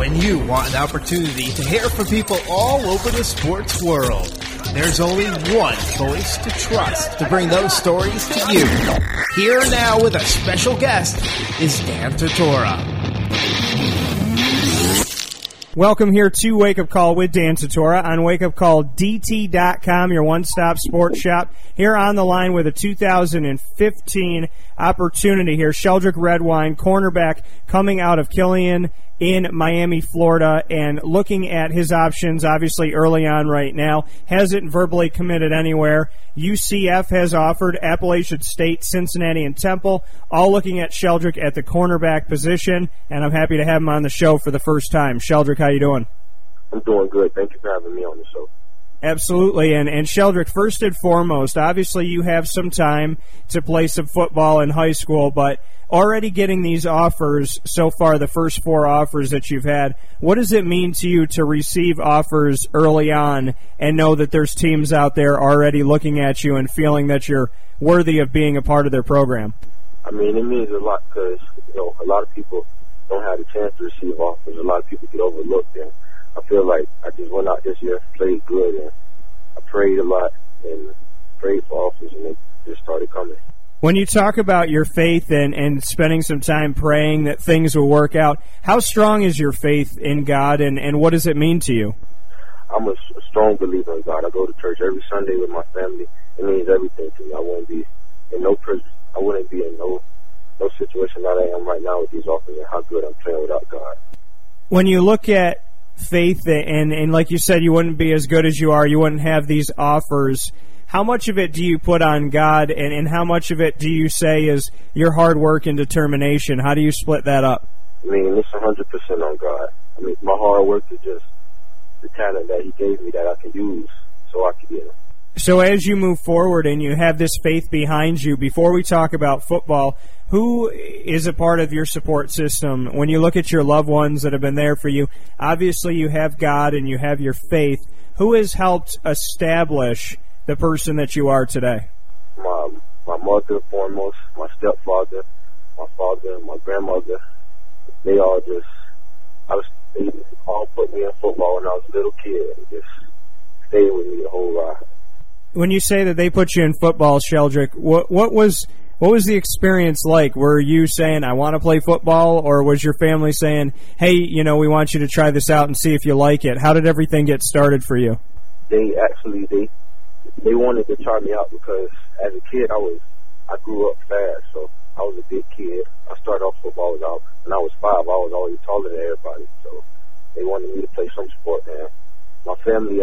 When you want an opportunity to hear from people all over the sports world, there's only one voice to trust to bring those stories to you. Here now with a special guest is Dan Tortora. Welcome here to Wake Up Call with Dan Tortora on wakeupcalldt.com, your one-stop sports shop. Here on the line with a 2015 opportunity here, Sheldrick Redwine, cornerback coming out of Killian in Miami, Florida, and looking at his options, obviously early on right now. Hasn't verbally committed anywhere. UCF has offered, Appalachian State, Cincinnati, and Temple, all looking at Sheldrick at the cornerback position, and I'm happy to have him on the show for the first time. Sheldrick, how you doing? I'm doing good. Thank you for having me on the show. Absolutely, and Sheldrick, first and foremost, obviously you have some time to play some football in high school, but already getting these offers so far, the first 4 offers that you've had, what does it mean to you to receive offers early on and know that there's teams out there already looking at you and feeling that you're worthy of being a part of their program? I mean, it means a lot because, a lot of people don't have the chance to receive offers. A lot of people get overlooked, and I feel like I just went out this year, played good, and I prayed a lot and prayed for offers, and they just started coming. When you talk about your faith and spending some time praying that things will work out, how strong is your faith in God, and what does it mean to you? I'm a strong believer in God. I go to church every Sunday with my family. It means everything to me. I wouldn't be in no prison. I wouldn't be in no situation that I am right now with these offers and how good I'm playing without God. When you look at faith, and like you said, you wouldn't be as good as you are, you wouldn't have these offers, how much of it do you put on God, and how much of it do you say is your hard work and determination? How do you split that up? I mean, it's 100% on God. I mean, my hard work is just the talent that He gave me that I can use so I can get it. So as you move forward and you have this faith behind you, before we talk about football, who is a part of your support system? When you look at your loved ones that have been there for you, obviously you have God and you have your faith. Who has helped establish the person that you are today? My mother, foremost, my stepfather, my father, and my grandmother. They all put me in football when I was a little kid and just stayed with me the whole ride. When you say that they put you in football, Sheldrick, what was the experience like? Were you saying, I want to play football, or was your family saying, hey, we want you to try this out and see if you like it? How did everything get started for you? They wanted to try me out because as a kid I grew up fast, so I was a big kid. I started off football when I was 5. I was always taller than everybody, so they wanted me to play some sport. And my family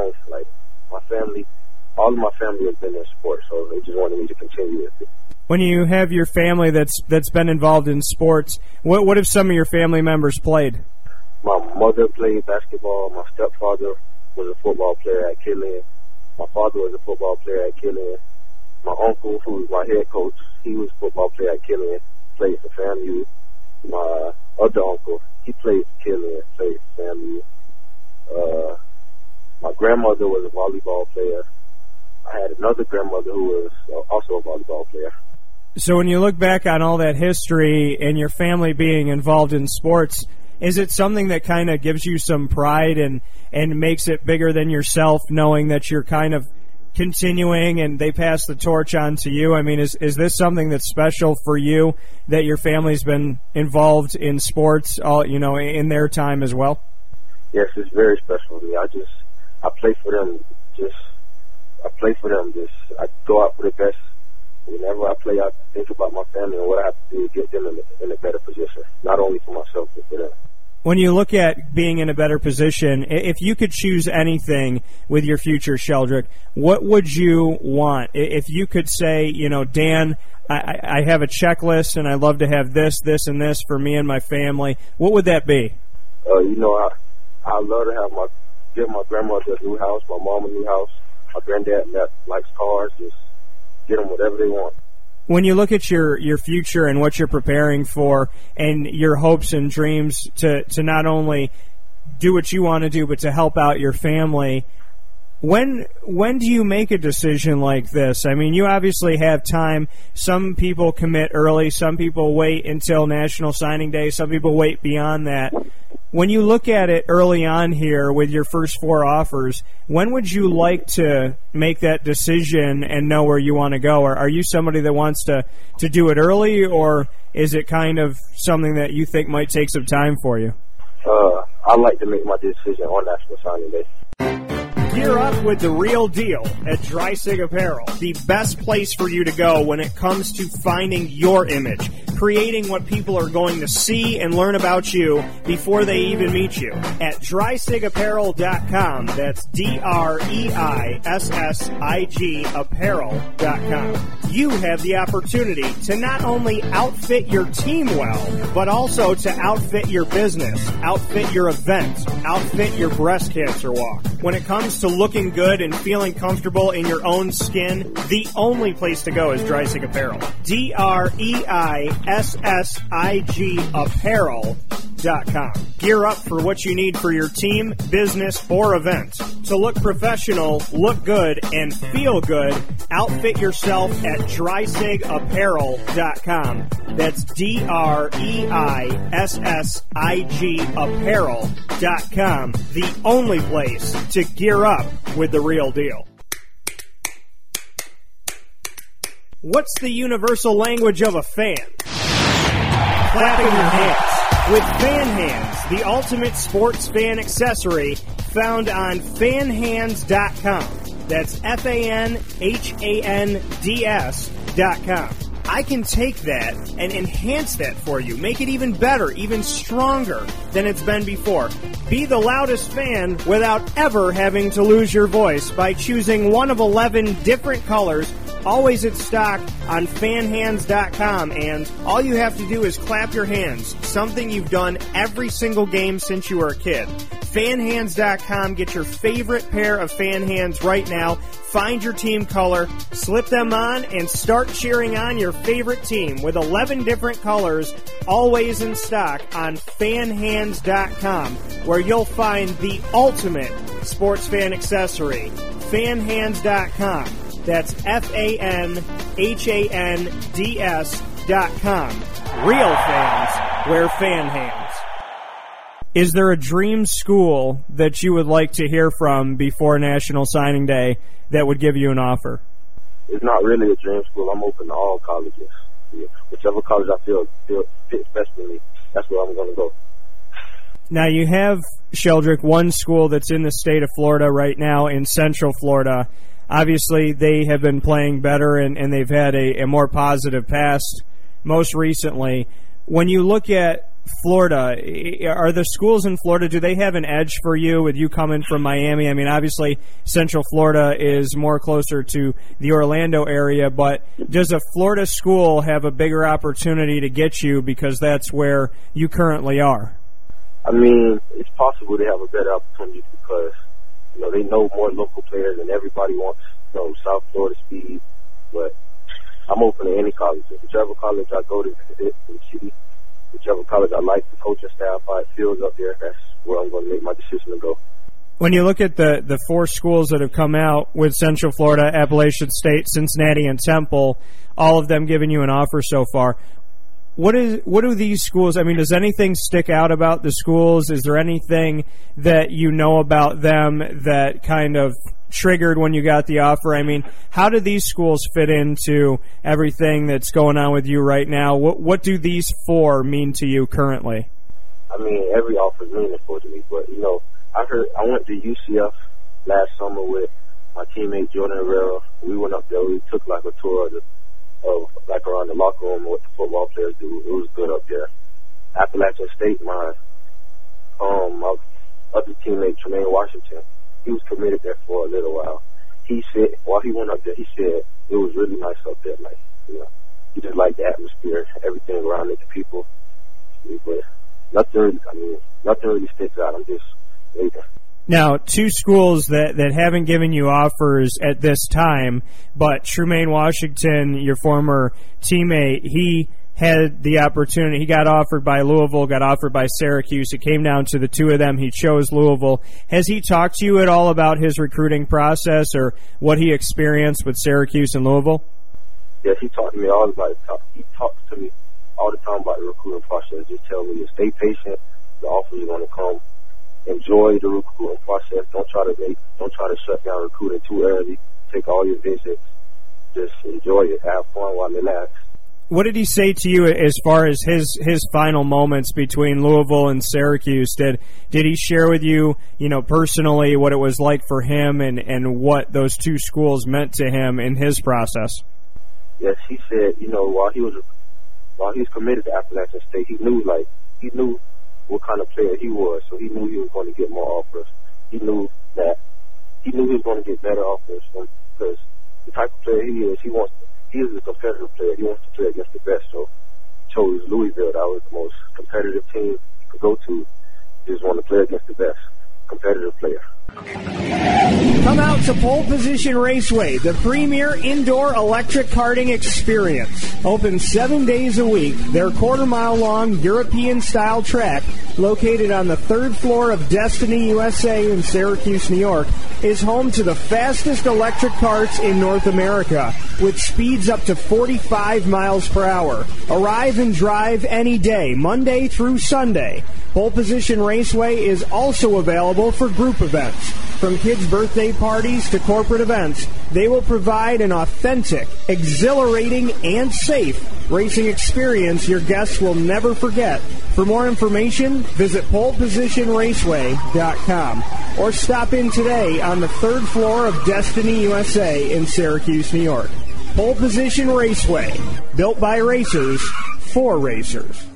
all of my family has been in sports, so they just wanted me to continue with it. When you have your family that's been involved in sports, what have some of your family members played? My mother played basketball. My stepfather was a football player at Killian. My father was a football player at Killian. My uncle, who was my head coach, he was a football player at Killian, played for FAMU. My other uncle, he played for Killian, played for FAMU. My grandmother was a volleyball player. I had another grandmother who was also a volleyball player. So when you look back on all that history and your family being involved in sports, is it something that kind of gives you some pride and makes it bigger than yourself, knowing that you're kind of continuing and they pass the torch on to you? I mean, is this something that's special for you, that your family's been involved in sports in their time as well? Yes, it's very special to me. I play for them. I go out for the best. Whenever I play, I think about my family and what I have to do to get them in a better position, not only for myself, but for them. When you look at being in a better position, if you could choose anything with your future, Sheldrick, what would you want? If you could say, Dan, I have a checklist and I love to have this, this, and this for me and my family, what would that be? I love to give my grandmother a new house, my mom a new house, my granddad that likes cars, just get them whatever they want. When you look at your future and what you're preparing for and your hopes and dreams to not only do what you want to do but to help out your family, when do you make a decision like this? I mean, you obviously have time. Some people commit early. Some people wait until National Signing Day. Some people wait beyond that. When you look at it early on here with your first 4 offers, when would you like to make that decision and know where you want to go? Or are you somebody that wants to do it early, or is it kind of something that you think might take some time for you? I like to make my decision on National Signing Day. Gear up with the real deal at Dreisig Apparel, the best place for you to go when it comes to finding your image, creating what people are going to see and learn about you before they even meet you. At DreisigApparel.com, that's DREISSIG Apparel.com. You have the opportunity to not only outfit your team well, but also to outfit your business, outfit your event, outfit your breast cancer walk. When it comes to looking good and feeling comfortable in your own skin, the only place to go is Dreisig Apparel. DREISSIG Apparel.com. Gear up for what you need for your team, business, or event. To look professional, look good, and feel good, outfit yourself at DreisigApparel.com. That's DREISSIG Apparel.com. The only place to gear up with the real deal. What's the universal language of a fan? Clapping your hands. With Fan Hands, the ultimate sports fan accessory found on fanhands.com. That's FANHANDS.com. I can take that and enhance that for you, make it even better, even stronger than it's been before. Be the loudest fan without ever having to lose your voice by choosing one of 11 different colors, always in stock on fanhands.com, and all you have to do is clap your hands, something you've done every single game since you were a kid. Fanhands.com, get your favorite pair of fan hands right now, find your team color, slip them on, and start cheering on your favorite team with 11 different colors, always in stock on fanhands.com, where you'll find the ultimate sports fan accessory. Fanhands.com. That's FANHANDS.com. Real fans wear fan hands. Is there a dream school that you would like to hear from before National Signing Day that would give you an offer? It's not really a dream school. I'm open to all colleges. Yeah. Whichever college I feel fits best for me, that's where I'm going to go. Now, you have, Sheldrick, one school that's in the state of Florida right now, in Central Florida. Obviously, they have been playing better, and they've had a more positive past most recently. When you look at Florida, are the schools in Florida, do they have an edge for you with you coming from Miami? I mean, obviously, Central Florida is more closer to the Orlando area, but does a Florida school have a bigger opportunity to get you because that's where you currently are? I mean, it's possible they have a better opportunity because, you know, they know more local players and everybody wants, you know, South Florida speed. But I'm open to any college. Whichever college I go to and see, whichever college I like, the coaching staff, how it feels up there, that's where I'm going to make my decision to go. When you look at the 4 schools that have come out with Central Florida, Appalachian State, Cincinnati, and Temple, all of them giving you an offer so far, what do these schools, I mean, does anything stick out about the schools? Is there anything that you know about them that kind of triggered when you got the offer? I mean, how do these schools fit into everything that's going on with you right now? What do these 4 mean to you currently? I mean, every offer is meaningful to me, but, you know, I went to UCF last summer with my teammate Jordan Herrera. We went up there. We took like a tour of like around the locker room and what the football players do. It was good up there. Appalachian State, my other teammate Tremaine Washington, he was committed there for a little while. He said while he went up there, he said it was really nice up there. Like, you know, he just liked the atmosphere, everything around it, the people. But nothing really sticks out. I'm just waiting. Now, 2 schools that haven't given you offers at this time, but Tremaine Washington, your former teammate, he had the opportunity. He got offered by Louisville, got offered by Syracuse. It came down to the 2 of them. He chose Louisville. Has he talked to you at all about his recruiting process or what he experienced with Syracuse and Louisville? Yes, he talked to me all about it. He talks to me all the time about the recruiting process. Just tell me to stay patient, the offers are going to come. Enjoy the recruiting process. Don't try to shut down recruiting too early. Take all your visits. Just enjoy it. Have fun while it lasts. What did he say to you as far as his final moments between Louisville and Syracuse? Did he share with you, personally what it was like for him and what those two schools meant to him in his process? Yes, he said, while he was committed to Appalachian State, he knew what kind of player he was, so he knew he was going to get more offers. He knew he was going to get better offers because the type of player he is, he is a competitive player. He wants to play against the best, so he chose Louisville. That was the most competitive team he could go to. He just wanted to play against the best competitive player. Come out to Pole Position Raceway, the premier indoor electric karting experience. Open 7 days a week, their quarter-mile-long European-style track, located on the 3rd floor of Destiny USA in Syracuse, New York, is home to the fastest electric karts in North America, with speeds up to 45 miles per hour. Arrive and drive any day, Monday through Sunday. Pole Position Raceway is also available for group events. From kids' birthday parties to corporate events, they will provide an authentic, exhilarating, and safe racing experience your guests will never forget. For more information, visit polepositionraceway.com or stop in today on the 3rd floor of Destiny USA in Syracuse, New York. Pole Position Raceway, built by racers for racers.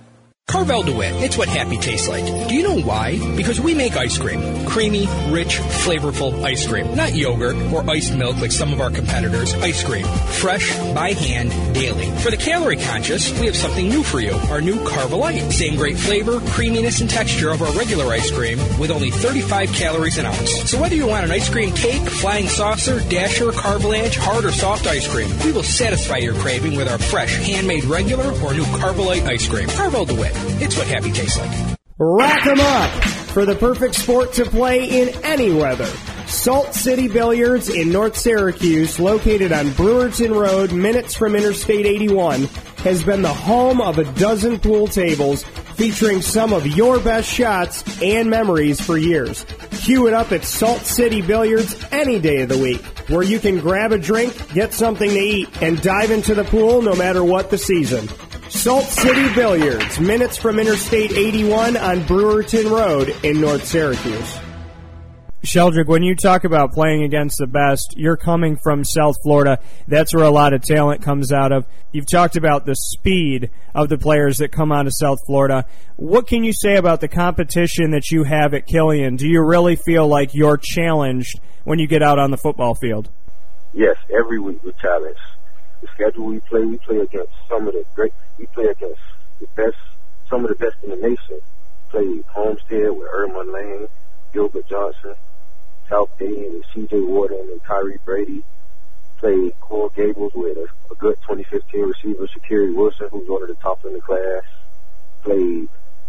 Carvel DeWitt, it's what happy tastes like. Do you know why? Because we make ice cream. Creamy, rich, flavorful ice cream. Not yogurt or iced milk like some of our competitors. Ice cream. Fresh, by hand, daily. For the calorie conscious, we have something new for you. Our new Carvelite. Same great flavor, creaminess, and texture of our regular ice cream with only 35 calories an ounce. So whether you want an ice cream cake, flying saucer, dasher, Carvelanche, hard or soft ice cream, we will satisfy your craving with our fresh, handmade regular or new Carvelite ice cream. Carvel DeWitt. It's what happy tastes like. Rack 'em up for the perfect sport to play in any weather. Salt City Billiards in North Syracuse, located on Brewerton Road, minutes from Interstate 81, has been the home of a dozen pool tables featuring some of your best shots and memories for years. Cue it up at Salt City Billiards any day of the week, where you can grab a drink, get something to eat, and dive into the pool no matter what the season. Salt City Billiards, minutes from Interstate 81 on Brewerton Road in North Syracuse. Sheldrick, when you talk about playing against the best, you're coming from South Florida. That's where a lot of talent comes out of. You've talked about the speed of the players that come out of South Florida. What can you say about the competition that you have at Killian? Do you really feel like you're challenged when you get out on the football field? Yes, every week we're challenged. The schedule we play against some of the great. We play against the best, some of the best in the nation. Play Homestead with Erman Lane, Gilbert Johnson, South Dade with C.J. Warden and Tyree Brady. Play Coral Gables with a good 2015 receiver, Shakiri Wilson, who's one of the top in the class. Played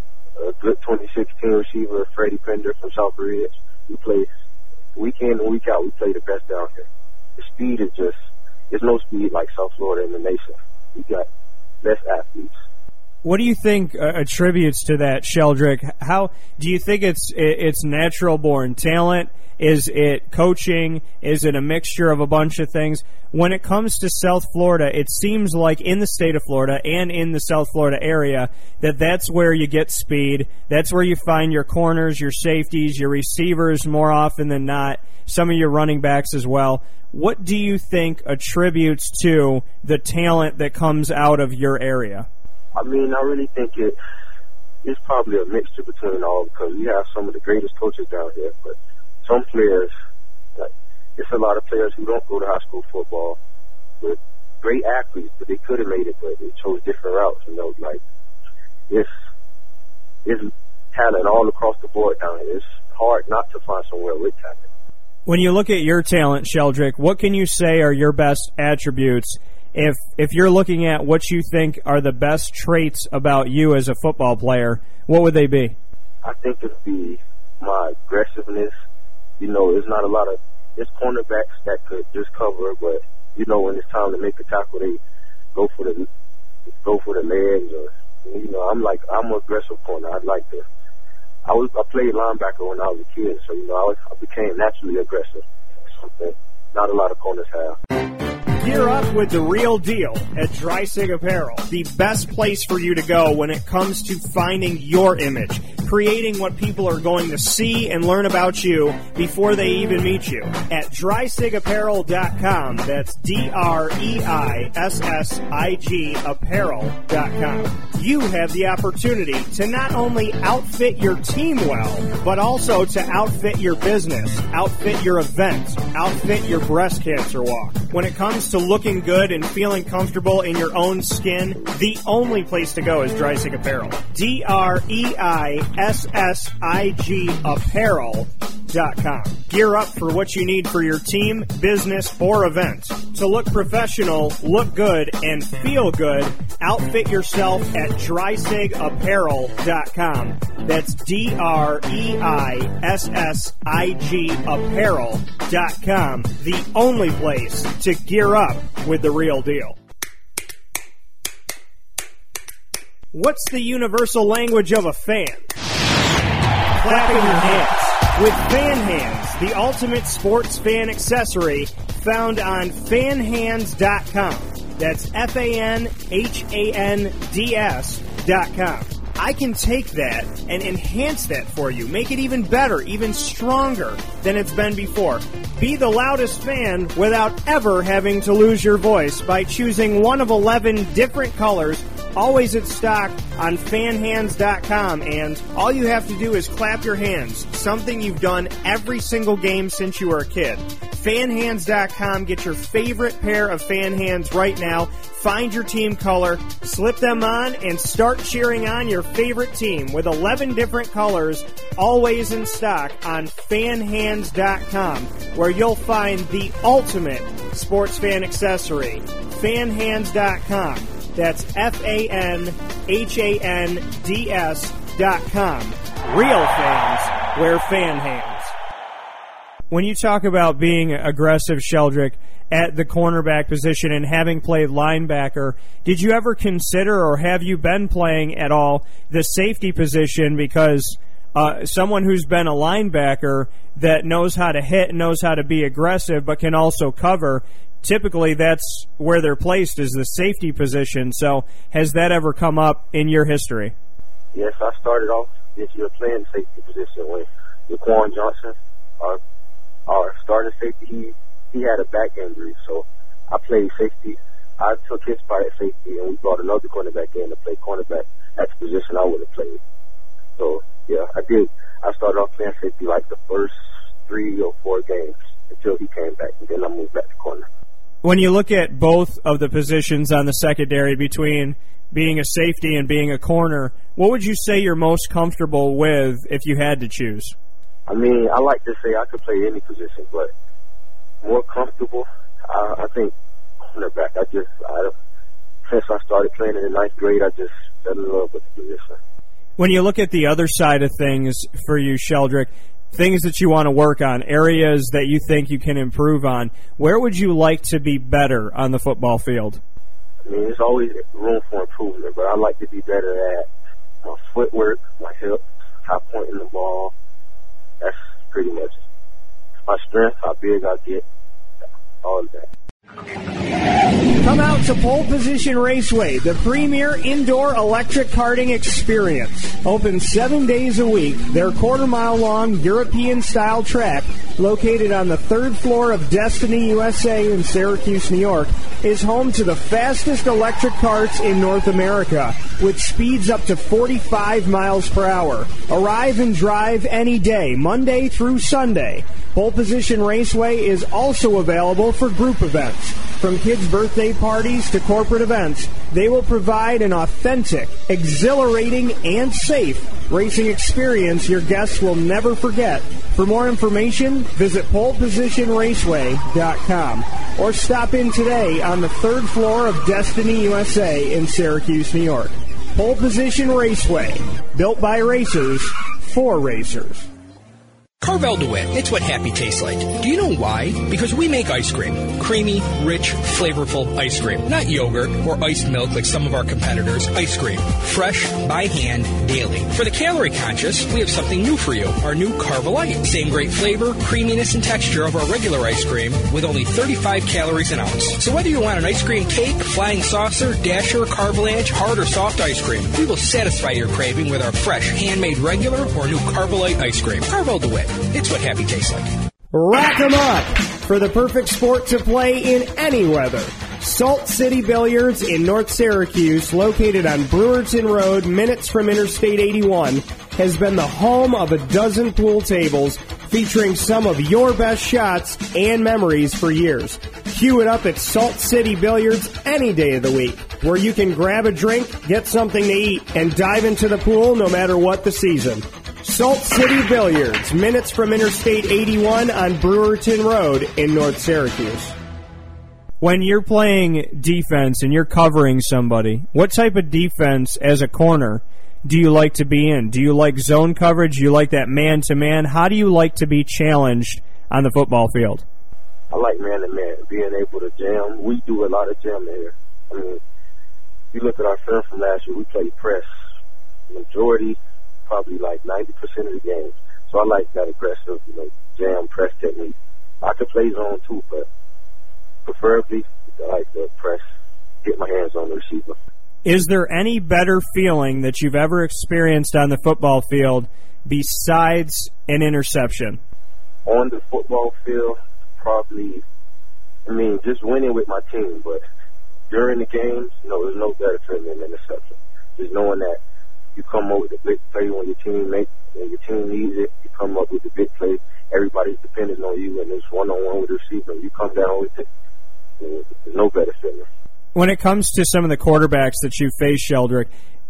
a good 2016 receiver, Freddie Pender from South Ridge. We play week in and week out. We play the best down here. The speed is just. There's no speed like South Florida in the nation. We got best athletes. What do you think attributes to that, Sheldrick? How do you think it's natural born talent? Is it coaching? Is it a mixture of a bunch of things? When it comes to South Florida, it seems like in the state of Florida and in the South Florida area that's where you get speed. That's where you find your corners, your safeties, your receivers more often than not, some of your running backs as well. What do you think attributes to the talent that comes out of your area? I mean, I really think it's probably a mixture between all, because we have some of the greatest coaches down here, but some players, it's a lot of players who don't go to high school football, but great athletes, but they could have made it, but they chose different routes. It's talent all across the board down here. It's hard not to find somewhere with talent. When you look at your talent, Sheldrick, what can you say are your best attributes? If you're looking at what you think are the best traits about you as a football player, what would they be? I think it'd be my aggressiveness. There's not a lot of cornerbacks that could just cover, but when it's time to make a tackle, they go for the legs. Or I'm an aggressive corner. I'd like to I played linebacker when I was a kid, so, I became naturally aggressive. Something not a lot of corners have. Gear up with the real deal at Dreisig Apparel, the best place for you to go when it comes to finding your image, creating what people are going to see and learn about you before they even meet you. At DreisigApparel.com, that's DREISSIG Apparel.com. You have the opportunity to not only outfit your team well, but also to outfit your business, outfit your event, outfit your breast cancer walk. When it comes to looking good and feeling comfortable in your own skin, the only place to go is Dreisig Apparel. DREISSIG Apparel.com. Gear up for what you need for your team, business, or event. To look professional, look good, and feel good, outfit yourself at DreisigApparel.com. That's DREISSIG Apparel.com. The only place to gear up with the real deal. What's the universal language of a fan? Clapping your hands. With Fan Hands, the ultimate sports fan accessory found on fanhands.com. That's FANHANDS.com. I can take that and enhance that for you, make it even better, even stronger than it's been before. Be the loudest fan without ever having to lose your voice by choosing one of 11 different colors, always in stock on fanhands.com, and all you have to do is clap your hands, something you've done every single game since you were a kid. Fanhands.com, get your favorite pair of fan hands right now. Find your team color, slip them on, and start cheering on your favorite team with 11 different colors, always in stock on fanhands.com, where you'll find the ultimate sports fan accessory. Fanhands.com. That's FANHANDS.com. Real fans wear fan hands. When you talk about being aggressive, Sheldrick, at the cornerback position and having played linebacker, did you ever consider, or have you been playing at all, the safety position? Because someone who's been a linebacker that knows how to hit, knows how to be aggressive, but can also cover, typically that's where they're placed, is the safety position. So has that ever come up in your history? Yes, I started off this year playing safety position with Jaquan Johnson, our starting safety. He had a back injury, so I played safety. I took his spot at safety, and we brought another cornerback in to play cornerback at the position I would have played. So, yeah, I did. I started off playing safety like the first 3 or 4 games until he came back, and then I moved back to corner. When you look at both of the positions on the secondary between being a safety and being a corner, what would you say you're most comfortable with if you had to choose? I mean, I like to say I could play any position, but more comfortable, I think cornerback. Since I started playing in the 9th grade, I just fell in love with the position. When you look at the other side of things for you, Sheldrick, things that you want to work on, areas that you think you can improve on, where would you like to be better on the football field? I mean, there's always room for improvement, but I like to be better at my footwork, my hips, how pointing the ball. That's pretty much my strength, how big I get, all of that. Come out to Pole Position Raceway, the premier indoor electric karting experience. Open 7 days a week, their quarter-mile-long European-style track, located on the 3rd floor of Destiny USA in Syracuse, New York, is home to the fastest electric karts in North America, with speeds up to 45 miles per hour. Arrive and drive any day, Monday through Sunday. Pole Position Raceway is also available for group events. From kids' birthday parties to corporate events, they will provide an authentic, exhilarating, and safe racing experience your guests will never forget. For more information, visit polepositionraceway.com or stop in today on the 3rd floor of Destiny USA in Syracuse, New York. Pole Position Raceway, built by racers for racers. Carvel DeWitt, it's what happy tastes like. Do you know why? Because we make ice cream. Creamy, rich, flavorful ice cream. Not yogurt or iced milk like some of our competitors. Ice cream. Fresh, by hand, daily. For the calorie conscious, we have something new for you. Our new Carvelite. Same great flavor, creaminess, and texture of our regular ice cream with only 35 calories an ounce. So whether you want an ice cream cake, flying saucer, dasher, carvalanche, hard or soft ice cream, we will satisfy your craving with our fresh, handmade regular or new Carvelite ice cream. Carvel DeWitt. It's what happy tastes like. Rack 'em up for the perfect sport to play in any weather. Salt City Billiards in North Syracuse, located on Brewerton Road, minutes from Interstate 81, has been the home of a dozen pool tables featuring some of your best shots and memories for years. Cue it up at Salt City Billiards any day of the week, where you can grab a drink, get something to eat, and dive into the pool no matter what the season. Salt City Billiards, minutes from Interstate 81 on Brewerton Road in North Syracuse. When you're playing defense and you're covering somebody, what type of defense as a corner do you like to be in? Do you like zone coverage? Do you like that man-to-man? How do you like to be challenged on the football field? I like man-to-man, being able to jam. We do a lot of jamming here. I mean, you look at our film from last year, we played press. Majority, probably like 90% of the games. So I like that aggressive, jam press technique. I could play zone too, but preferably I like to press, get my hands on the receiver. Is there any better feeling that you've ever experienced on the football field besides an interception? On the football field, probably, just winning with my team, but during the games, there's no better feeling than an interception. Just knowing that you come up with a big play when your team needs it. You come up with a big play. Everybody's dependent on you, and it's one-on-one with the receiver. And you come down with it. There's no better feeling. When it comes to some of the quarterbacks that you face, Sheldrick,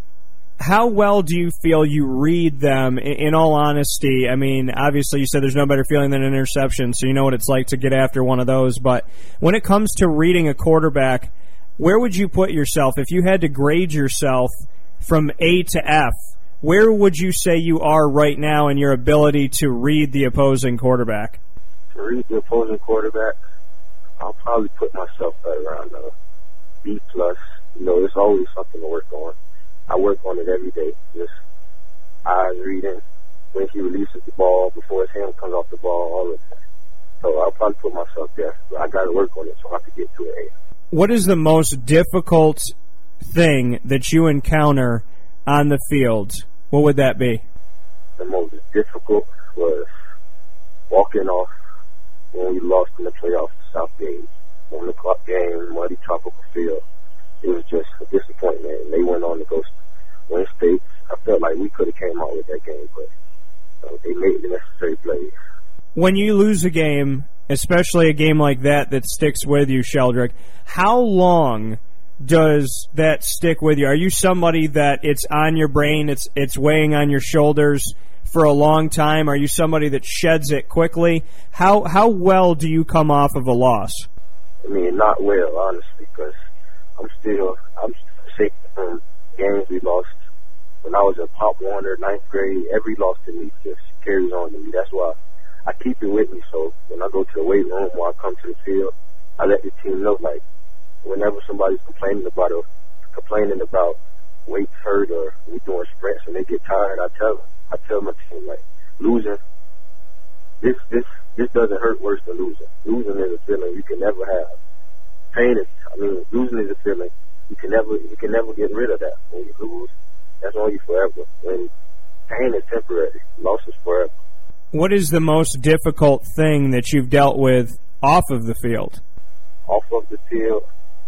how well do you feel you read them, in all honesty? I mean, obviously you said there's no better feeling than an interception, so you know what it's like to get after one of those. But when it comes to reading a quarterback, where would you put yourself? If you had to grade yourself from A to F, where would you say you are right now in your ability to read the opposing quarterback? To read the opposing quarterback, I'll probably put myself at around B+. There's always something to work on. I work on it every day. Just eyes reading, when he releases the ball, before his hand comes off the ball, all of that. So I'll probably put myself there. But I got to work on it so I can get to an A. What is the most difficult thing that you encounter on the field? What would that be? The most difficult was walking off when we lost in the playoffs to South Gage. 1 o'clock game, muddy tropical field. It was just a disappointment. And they went on to go win state. I felt like we could have came out with that game, but they made the necessary plays. When you lose a game, especially a game like that sticks with you, Sheldrick, how long does that stick with you? Are you somebody that it's on your brain, it's weighing on your shoulders for a long time? Are you somebody that sheds it quickly? How well do you come off of a loss? Not well, honestly, because I'm shaking from games we lost. When I was in Pop Warner, 9th grade, every loss to me just carries on to me. That's why I keep it with me. So when I go to the weight room or I come to the field, I let the team know, like, whenever somebody's complaining about weight hurt or we doing sprints and they get tired, I tell my team, like, losing, this doesn't hurt worse than losing. Losing is a feeling you can never have. Losing is a feeling you can never get rid of that. When you lose, that's on you forever. When pain is temporary, loss is forever. What is the most difficult thing that you've dealt with off of the field? Off of the field,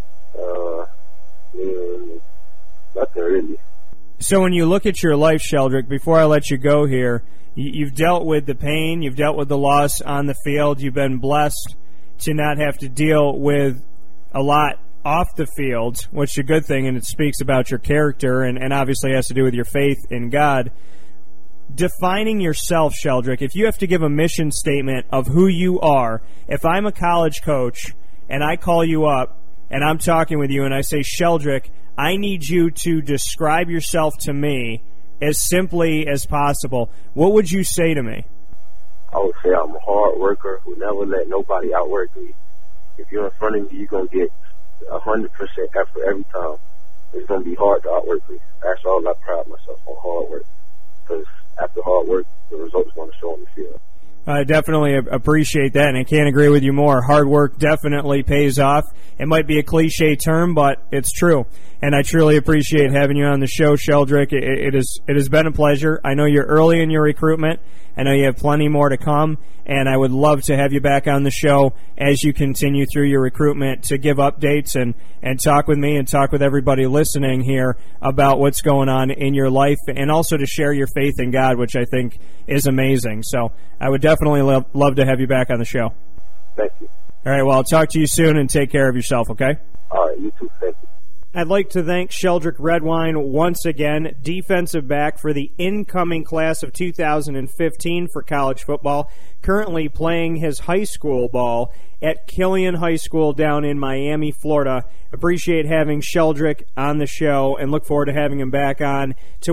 nothing really. So when you look at your life, Sheldrick, before I let you go here, you've dealt with the pain, you've dealt with the loss on the field, you've been blessed to not have to deal with a lot off the field, which is a good thing, and it speaks about your character and obviously has to do with your faith in God. Defining yourself, Sheldrick, if you have to give a mission statement of who you are, if I'm a college coach and I call you up and I'm talking with you and I say, Sheldrick, I need you to describe yourself to me as simply as possible, what would you say to me? I would say I'm a hard worker who never let nobody outwork me. If you're in front of me, you're going to get 100% effort every time. It's going to be hard to outwork me. That's all I pride myself on, hard work. Because after hard work, the results going to show on the field. I definitely appreciate that, and I can't agree with you more. Hard work definitely pays off. It might be a cliche term, but it's true. And I truly appreciate having you on the show, Sheldrick. It has been a pleasure. I know you're early in your recruitment. I know you have plenty more to come, and I would love to have you back on the show as you continue through your recruitment to give updates and talk with me and talk with everybody listening here about what's going on in your life, and also to share your faith in God, which I think is amazing. So I would definitely love to have you back on the show. Thank you. All right, well, I'll talk to you soon, and take care of yourself, okay? All right, you too. Thank you. I'd like to thank Sheldrick Redwine once again, defensive back for the incoming class of 2015 for college football, currently playing his high school ball at Killian High School down in Miami, Florida. Appreciate having Sheldrick on the show and look forward to having him back on to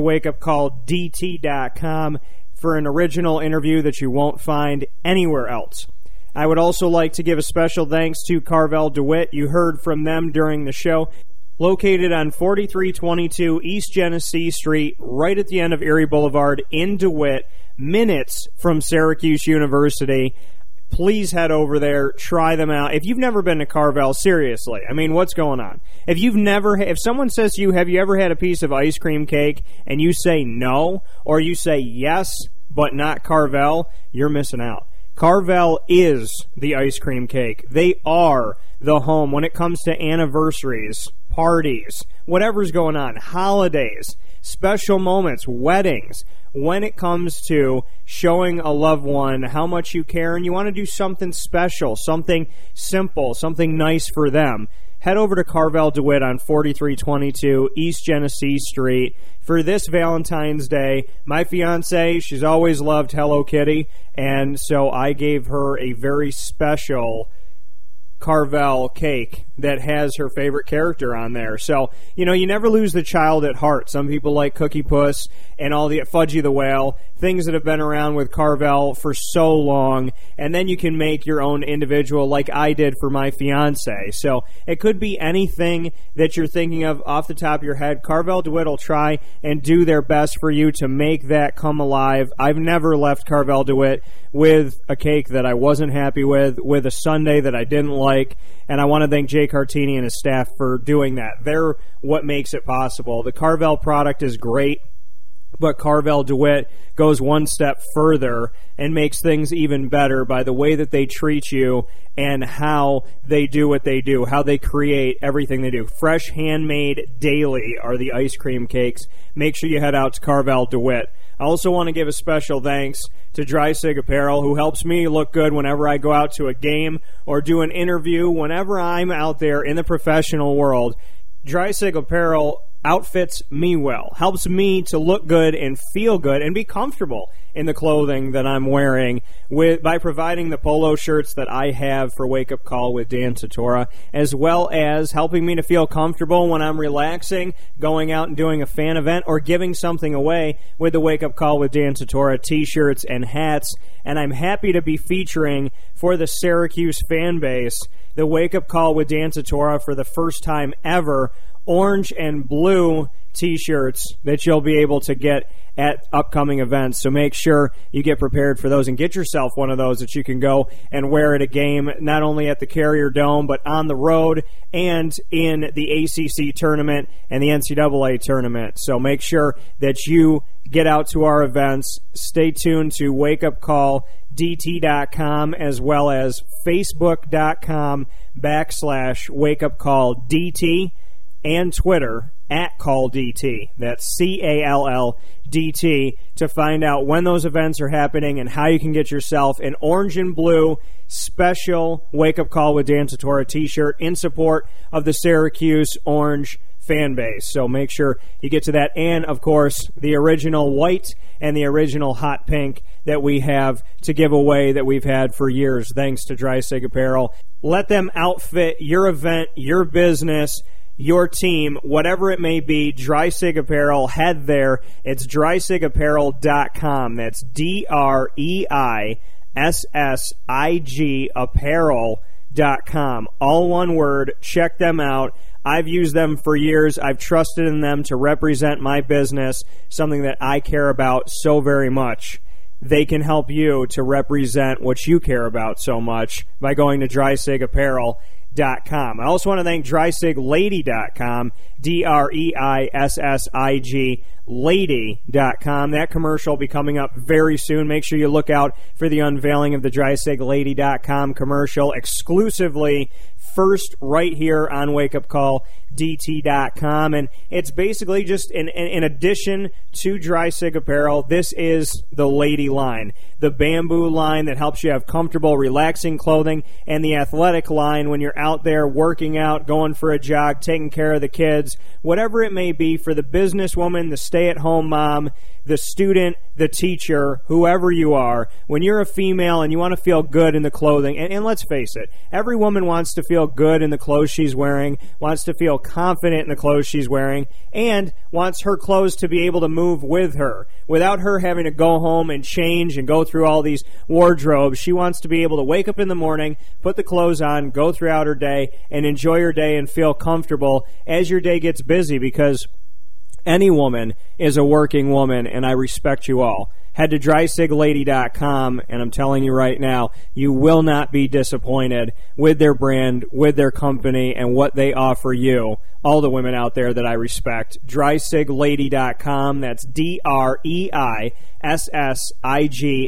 wakeupcalldt.com for an original interview that you won't find anywhere else. I would also like to give a special thanks to Carvel DeWitt. You heard from them during the show. Located on 4322 East Genesee Street, right at the end of Erie Boulevard in DeWitt, minutes from Syracuse University. Please head over there, try them out. If you've never been to Carvel, seriously, I mean, what's going on? If someone says to you, have you ever had a piece of ice cream cake, and you say no, or you say yes, but not Carvel, you're missing out. Carvel is the ice cream cake. They are the home when it comes to anniversaries, parties, whatever's going on, holidays, special moments, weddings. When it comes to showing a loved one how much you care and you want to do something special, something simple, something nice for them, head over to Carvel DeWitt on 4322 East Genesee Street. For this Valentine's Day, my fiance, she's always loved Hello Kitty, and so I gave her a very special Carvel cake that has her favorite character on there. So, you know, you never lose the child at heart. Some people like Cookie Puss and all the Fudgy the Whale, things that have been around with Carvel for so long, and then you can make your own individual like I did for my fiance. So it could be anything that you're thinking of off the top of your head. Carvel DeWitt will try and do their best for you to make that come alive. I've never left Carvel DeWitt with a cake that I wasn't happy with a sundae that I didn't like, and I want to thank Jay Cartini and his staff for doing that. They're what makes it possible. The Carvel product is great, but Carvel DeWitt goes one step further and makes things even better by the way that they treat you and how they do what they do, how they create everything they do. Fresh, handmade, daily are the ice cream cakes. Make sure you head out to Carvel DeWitt. I also want to give a special thanks to Dry Sig Apparel, who helps me look good whenever I go out to a game or do an interview. Whenever I'm out there in the professional world, Dry Sig Apparel outfits me well, helps me to look good and feel good and be comfortable in the clothing that I'm wearing by providing the polo shirts that I have for Wake Up Call with Dan Tortora, as well as helping me to feel comfortable when I'm relaxing, going out and doing a fan event, or giving something away with the Wake Up Call with Dan Tortora t-shirts and hats. And I'm happy to be featuring for the Syracuse fan base the Wake Up Call with Dan Tortora for the first time ever, orange and blue t-shirts that you'll be able to get at upcoming events. So make sure you get prepared for those and get yourself one of those that you can go and wear at a game, not only at the Carrier Dome, but on the road and in the ACC tournament and the NCAA tournament. So make sure that you get out to our events. Stay tuned to wakeupcalldt.com as well as facebook.com/wakeupcalldt and Twitter @CallDT. That's CALLDT to find out when those events are happening and how you can get yourself an orange and blue special Wake Up Call with Dan Tortora t-shirt in support of the Syracuse Orange fan base. So make sure you get to that. And, of course, the original white and the original hot pink that we have to give away that we've had for years, thanks to Dry Sig Apparel. Let them outfit your event, your business, your team, whatever it may be. Dry Sig Apparel, head there. It's drysigapparel.com. That's DREISIG SSIGapparel.com. All one word. Check them out. I've used them for years. I've trusted in them to represent my business, something that I care about so very much. They can help you to represent what you care about so much by going to DreisigApparel.com. I also want to thank DreisigLady.com, DREISSIG Lady.com. That commercial will be coming up very soon. Make sure you look out for the unveiling of the DreisigLady.com commercial exclusively first right here on WakeUpCallDT.com. And it's basically just in addition to Dreisig Apparel, this is the lady line. The bamboo line that helps you have comfortable, relaxing clothing, and the athletic line when you're out there working out, going for a jog, taking care of the kids, whatever it may be for the businesswoman, the stay-at-home mom, the student, the teacher, whoever you are. When you're a female and you want to feel good in the clothing, and let's face it, every woman wants to feel good in the clothes she's wearing, wants to feel confident in the clothes she's wearing, and wants her clothes to be able to move with her without her having to go home and change and go through all these wardrobes. She wants to be able to wake up in the morning, put the clothes on, go throughout her day, and enjoy her day and feel comfortable as your day gets busy, because any woman is a working woman, and I respect you all. Head to DreisigLady.com, and I'm telling you right now, you will not be disappointed with their brand, with their company, and what they offer you. All the women out there that I respect. DreisigLady.com, that's DREISSIG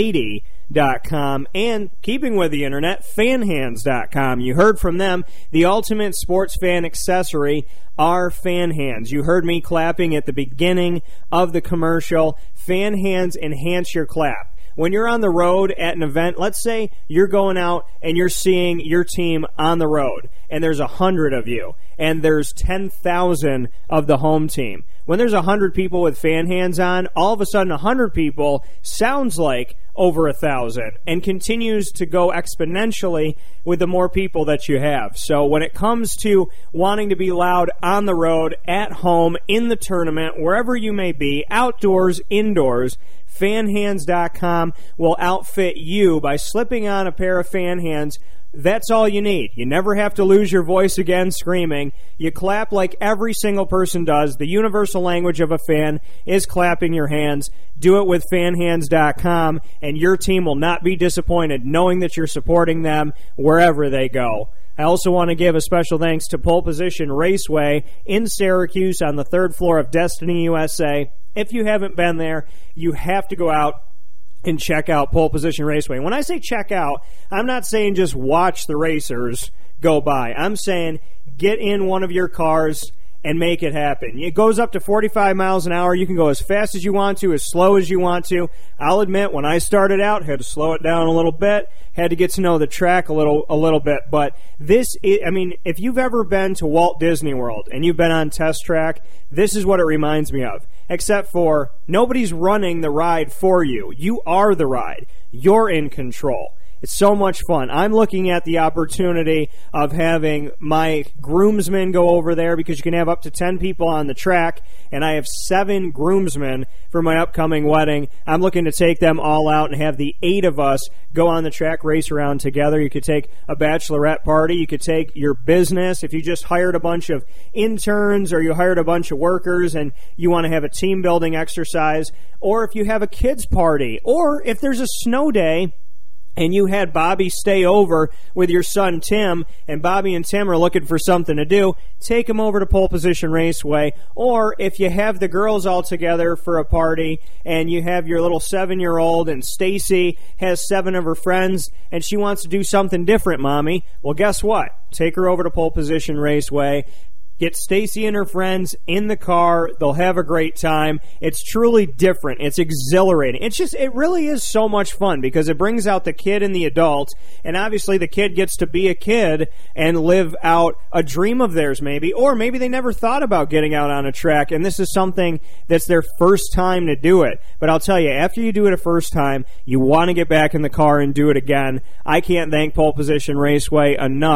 Lady.com, and keeping with the internet, FanHands.com. You heard from them. The ultimate sports fan accessory are fan hands. You heard me clapping at the beginning of the commercial. Fan hands enhance your clap. When you're on the road at an event, let's say you're going out and you're seeing your team on the road, and there's 100 of you, and there's 10,000 of the home team. When there's 100 people with fan hands on, all of a sudden 100 people sounds like over 1,000 and continues to go exponentially with the more people that you have. So when it comes to wanting to be loud on the road, at home, in the tournament, wherever you may be, outdoors, indoors, FanHands.com will outfit you by slipping on a pair of fan hands. That's all you need. You never have to lose your voice again screaming. You clap like every single person does. The universal language of a fan is clapping your hands. Do it with FanHands.com, and your team will not be disappointed knowing that you're supporting them wherever they go. I also want to give a special thanks to Pole Position Raceway in Syracuse on the 3rd floor of Destiny USA. If you haven't been there, you have to go out and check out Pole Position Raceway. When I say check out, I'm not saying just watch the racers go by. I'm saying get in one of your cars and make it happen. It goes up to 45 miles an hour. You can go as fast as you want to, as slow as you want to. I'll admit, when I started out, had to slow it down a little bit, had to get to know the track a little bit. But this is, I mean, if you've ever been to Walt Disney World and you've been on Test Track, this is what it reminds me of. Except for nobody's running the ride for you. You are the ride. You're in control. It's so much fun. I'm looking at the opportunity of having my groomsmen go over there, because you can have up to 10 people on the track, and I have 7 groomsmen for my upcoming wedding. I'm looking to take them all out and have the 8 of us go on the track, race around together. You could take a bachelorette party. You could take your business. If you just hired a bunch of interns or you hired a bunch of workers and you want to have a team building exercise, or if you have a kids party, or if there's a snow day and you had Bobby stay over with your son Tim, and Bobby and Tim are looking for something to do, take them over to Pole Position Raceway. Or if you have the girls all together for a party, and you have your little 7-year-old, and Stacy has 7 of her friends, and she wants to do something different, Mommy, well, guess what? Take her over to Pole Position Raceway. Get Stacy and her friends in the car. They'll have a great time. It's truly different. It's exhilarating. It really is so much fun, because it brings out the kid and the adult, and obviously the kid gets to be a kid and live out a dream of theirs maybe, or maybe they never thought about getting out on a track, and this is something that's their first time to do it. But I'll tell you, after you do it a first time, you want to get back in the car and do it again. I can't thank Pole Position Raceway enough.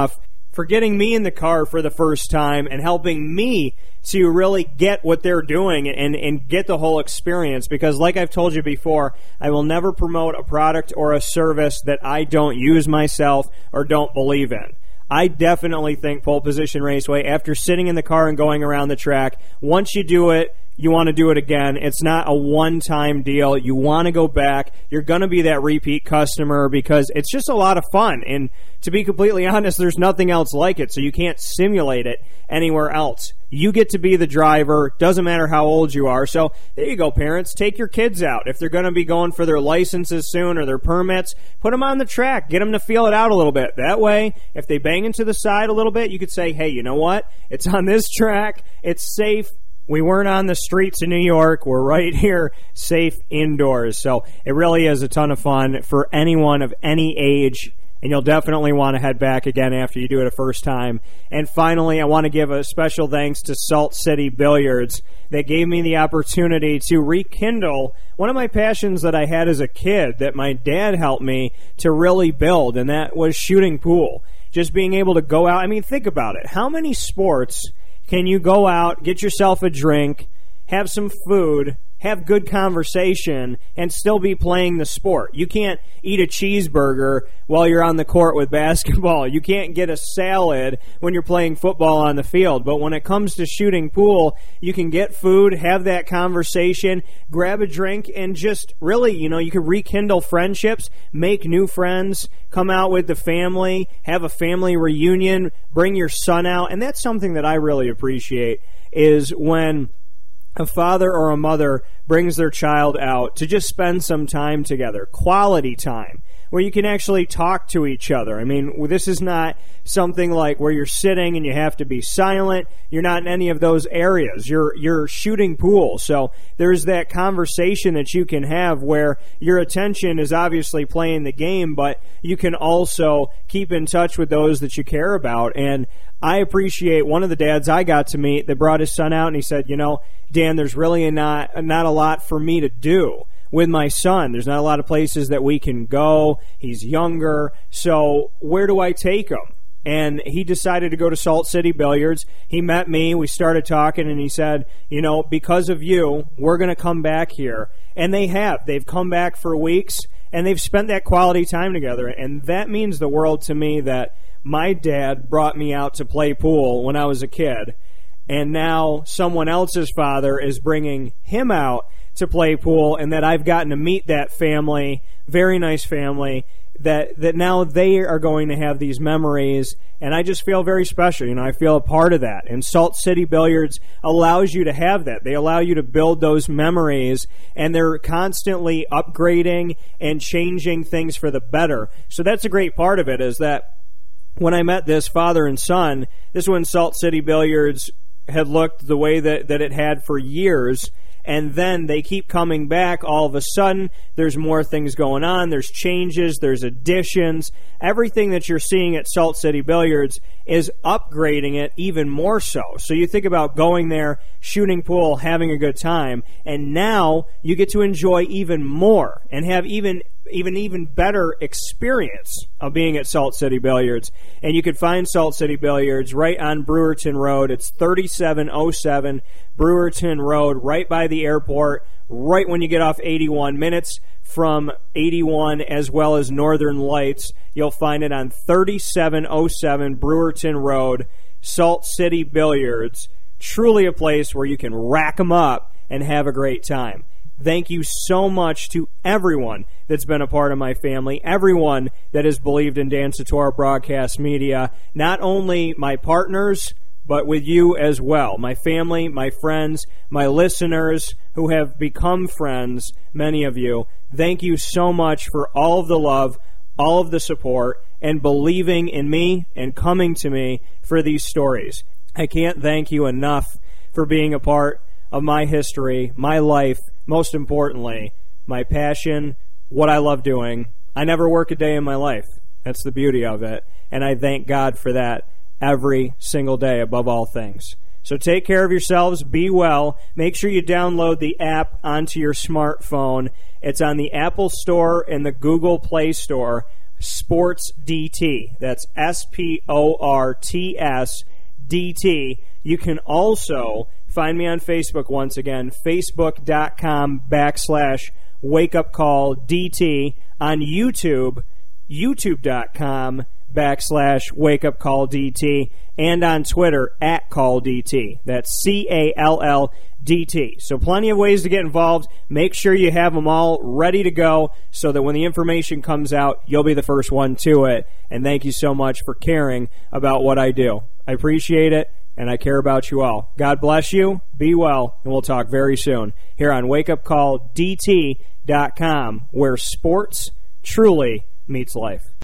for getting me in the car for the first time and helping me to really get what they're doing and get the whole experience. Because like I've told you before, I will never promote a product or a service that I don't use myself or don't believe in. I definitely think Pole Position Raceway, after sitting in the car and going around the track, once you do it, you want to do it again. It's not a one-time deal. You want to go back. You're going to be that repeat customer because it's just a lot of fun. And to be completely honest, there's nothing else like it, so you can't simulate it anywhere else. You get to be the driver. Doesn't matter how old you are. So there you go, parents. Take your kids out. If they're going to be going for their licenses soon or their permits, put them on the track. Get them to feel it out a little bit. That way, if they bang into the side a little bit, you could say, hey, you know what? It's on this track. It's safe. We weren't on the streets of New York. We're right here, safe indoors. So it really is a ton of fun for anyone of any age, and you'll definitely want to head back again after you do it a first time. And finally, I want to give a special thanks to Salt City Billiards that gave me the opportunity to rekindle one of my passions that I had as a kid that my dad helped me to really build, and that was shooting pool. Just being able to go out. I mean, think about it. How many sports can you go out, get yourself a drink, have some food, have good conversation, and still be playing the sport? You can't eat a cheeseburger while you're on the court with basketball. You can't get a salad when you're playing football on the field. But when it comes to shooting pool, you can get food, have that conversation, grab a drink, and just really, you can rekindle friendships, make new friends, come out with the family, have a family reunion, bring your son out. And that's something that I really appreciate, is when a father or a mother brings their child out to just spend some time together, quality time, where you can actually talk to each other. I mean, this is not something like where you're sitting and you have to be silent. You're not in any of those areas. You're shooting pool. So there's that conversation that you can have where your attention is obviously playing the game, but you can also keep in touch with those that you care about. And I appreciate one of the dads I got to meet that brought his son out, and he said, Dan, there's really not a lot for me to do with my son. There's not a lot of places that we can go. He's younger. So where do I take him? And he decided to go to Salt City Billiards. He met me. We started talking, and he said, because of you, we're going to come back here. And they have. They've come back for weeks, and they've spent that quality time together. And that means the world to me, that my dad brought me out to play pool when I was a kid, and now someone else's father is bringing him out to play pool, and that I've gotten to meet that family, very nice family, that now they are going to have these memories, and I just feel very special. I feel a part of that, and Salt City Billiards allows you to have that. They allow you to build those memories, and they're constantly upgrading and changing things for the better. So that's a great part of it, is that when I met this father and son, this is when Salt City Billiards had looked the way that it had for years, and then they keep coming back. All of a sudden, there's more things going on. There's changes. There's additions. Everything that you're seeing at Salt City Billiards is upgrading it even more so. So you think about going there, shooting pool, having a good time, and now you get to enjoy even more and have even better experience of being at Salt City Billiards. And you can find Salt City Billiards right on Brewerton Road. It's 3707 Brewerton Road, right by the airport, right when you get off 81, minutes from 81 as well as Northern Lights. You'll find it on 3707 Brewerton Road, Salt City Billiards. Truly a place where you can rack them up and have a great time. Thank you so much to everyone that's been a part of my family, everyone that has believed in Dan Tortora Broadcast Media, not only my partners, but with you as well, my family, my friends, my listeners who have become friends, many of you. Thank you so much for all of the love, all of the support, and believing in me and coming to me for these stories. I can't thank you enough for being a part of my history, my life, most importantly, my passion, what I love doing. I never work a day in my life. That's the beauty of it. And I thank God for that every single day above all things. So take care of yourselves. Be well. Make sure you download the app onto your smartphone. It's on the Apple Store and the Google Play Store. Sports DT. That's SPORTS DT. You can also find me on Facebook once again, facebook.com/wakeupcalldt. On YouTube, youtube.com/wakeupcalldt. And on Twitter, @CallDT. That's CALLDT. So plenty of ways to get involved. Make sure you have them all ready to go so that when the information comes out, you'll be the first one to it. And thank you so much for caring about what I do. I appreciate it, and I care about you all. God bless you. Be well, and we'll talk very soon here on WakeUpCallDT.com, where sports truly meets life.